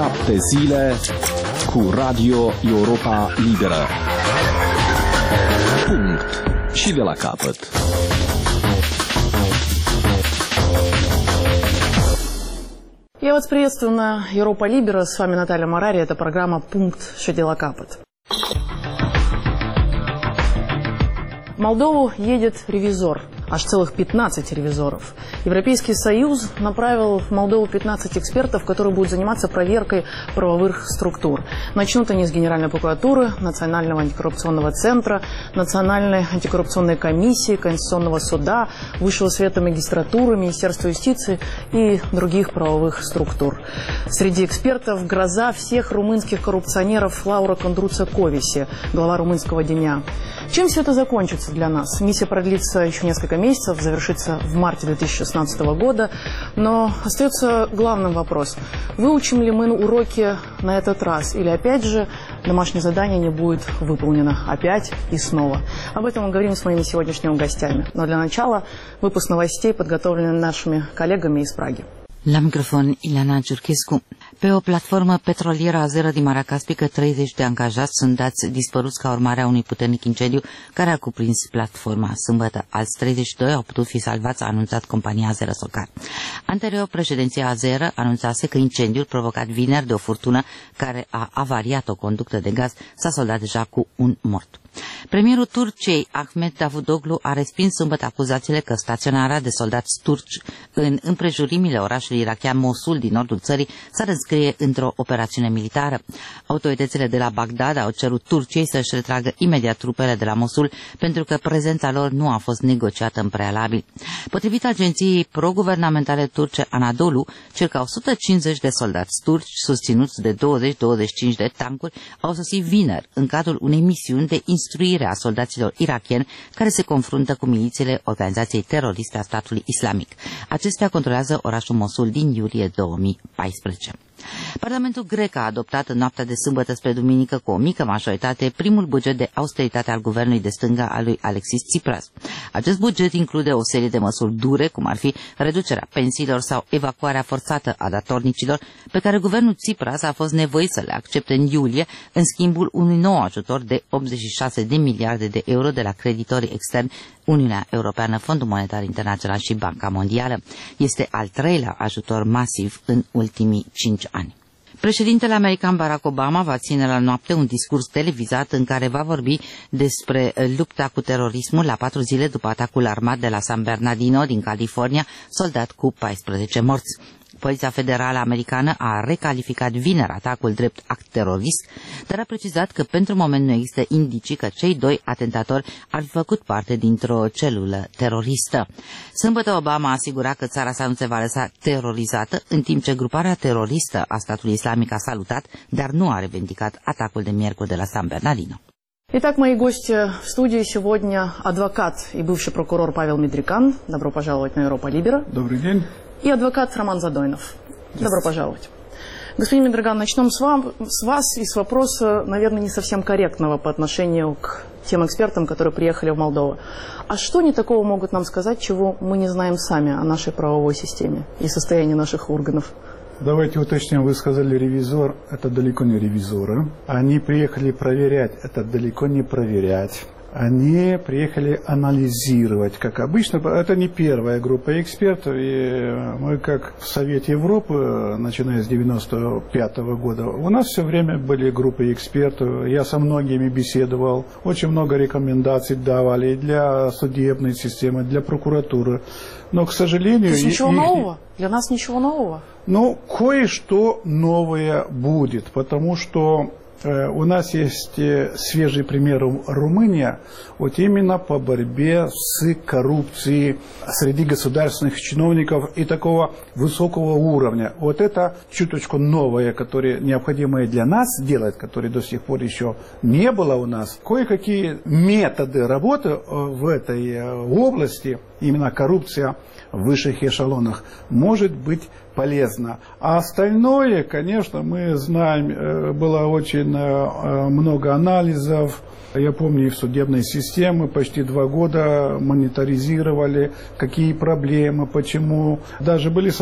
7 zile cu Radio Europa Liberă. Punct. Și de la capăt. Я вас приветствую на Европа Либера. С вами Наталья Марари. Это программа «Пункт. Что дела капот». В Молдову едет ревизор. Аж целых 15 ревизоров. Европейский Союз направил в Молдову 15 экспертов, которые будут заниматься проверкой правовых структур. Начнут они с Генеральной прокуратуры, Национального антикоррупционного центра, Национальной антикоррупционной комиссии, Конституционного суда, Высшего совета магистратуры, Министерства юстиции и других правовых структур. Среди экспертов гроза всех румынских коррупционеров Лаура Кондруца-Ковиси, глава румынского Деня. Чем все это закончится для нас? Миссия продлится еще несколько месяцев, завершится в марте 2016 года, но остается главным вопрос. Выучим ли мы уроки на этот раз, или опять же домашнее задание не будет выполнено опять и снова? Об этом мы говорим с моими сегодняшними гостями. Но для начала выпуск новостей, подготовленный нашими коллегами из Праги. La microfon, Ileana Giurchescu. Pe o platformă petrolieră azeră din Marea Caspică, 30 de angajați sunt dați dispăruți ca urmare a unui puternic incendiu care a cuprins platforma. Sâmbătă, alți 32 au putut fi salvați, a anunțat compania Azeră Socar. Anterior, președinția azeră anunțase că incendiul provocat vineri de o furtună care a avariat o conductă de gaz s-a soldat deja cu un mort. Premierul Turciei, Ahmet Davutoglu, a respins sâmbătă acuzațiile că staționarea de soldați turci în împrejurimile orașului irakian Mosul din nordul țării s-ar înscrie într-o operațiune militară. Autoritățile de la Bagdad au cerut Turciei să-și retragă imediat trupele de la Mosul pentru că prezența lor nu a fost negociată în prealabil. Potrivit agenției pro-guvernamentale turce Anadolu, circa 150 de soldați turci susținuți de 20-25 de tancuri au sosit vineri în cadrul unei misiuni de instruire a soldaților irakieni care se confruntă cu milițiile organizației teroriste a statului islamic. Acestea controlează orașul Mosul din iulie 2014. Parlamentul grec a adoptat în noaptea de sâmbătă spre duminică cu o mică majoritate primul buget de austeritate al guvernului de stânga al lui Alexis Tsipras. Acest buget include o serie de măsuri dure, cum ar fi reducerea pensiilor sau evacuarea forțată a datornicilor, pe care guvernul Tsipras a fost nevoit să le accepte în iulie, în schimbul unui nou ajutor de 86 de miliarde de euro de la creditorii externi, Uniunea Europeană, Fondul Monetar Internațional și Banca Mondială. Este al treilea ajutor masiv în ultimii 5 ani. Președintele american Barack Obama va ține la noapte un discurs televizat în care va vorbi despre lupta cu terorismul la 4 zile după atacul armat de la San Bernardino din California, soldat cu 14 morți. Poliția Federală Americană a recalificat vineri atacul drept act terorist, dar a precizat că pentru moment nu există indicii că cei doi atentatori ar fi făcut parte dintr-o celulă teroristă. Sâmbătă Obama a asigurat că țara sa nu se va lăsa terorizată, în timp ce gruparea teroristă a statului islamic a salutat, dar nu a revendicat atacul de miercuri de la San Bernardino. Итак, мои гости в студии сегодня адвокат и бывший прокурор Павел Медрикан. Добро пожаловать на Европа Либера. Добрый день. И адвокат Роман Задойнов. Добро пожаловать. Господин Медрикан, начнем с вас и с вопроса, наверное, не совсем корректного по отношению к тем экспертам, которые приехали в Молдову. А что они такого могут нам сказать, чего мы не знаем сами о нашей правовой системе и состоянии наших органов? Давайте уточним, вы сказали ревизор, это далеко не ревизоры. Они приехали проверять, это далеко не проверять. Они приехали анализировать, как обычно. Это не первая группа экспертов. И мы, как в Совете Европы, начиная с 1995 года, у нас все время были группы экспертов. Я со многими беседовал. Очень много рекомендаций давали и для судебной системы, для прокуратуры. Но, к сожалению... То есть ничего нового? Для нас ничего нового? Ну, кое-что новое будет, потому что... У нас есть свежий пример Румыния, вот именно по борьбе с коррупцией среди государственных чиновников и такого высокого уровня. Вот это чуточку новое, которое необходимо для нас делать, которое до сих пор еще не было у нас. Кое-какие методы работы в этой области, именно коррупция в высших эшелонах, может быть полезно. А остальное, конечно, мы знаем, было очень много анализов. Я помню, и в судебной системе почти 2 года мониторизировали, какие проблемы, почему. Даже были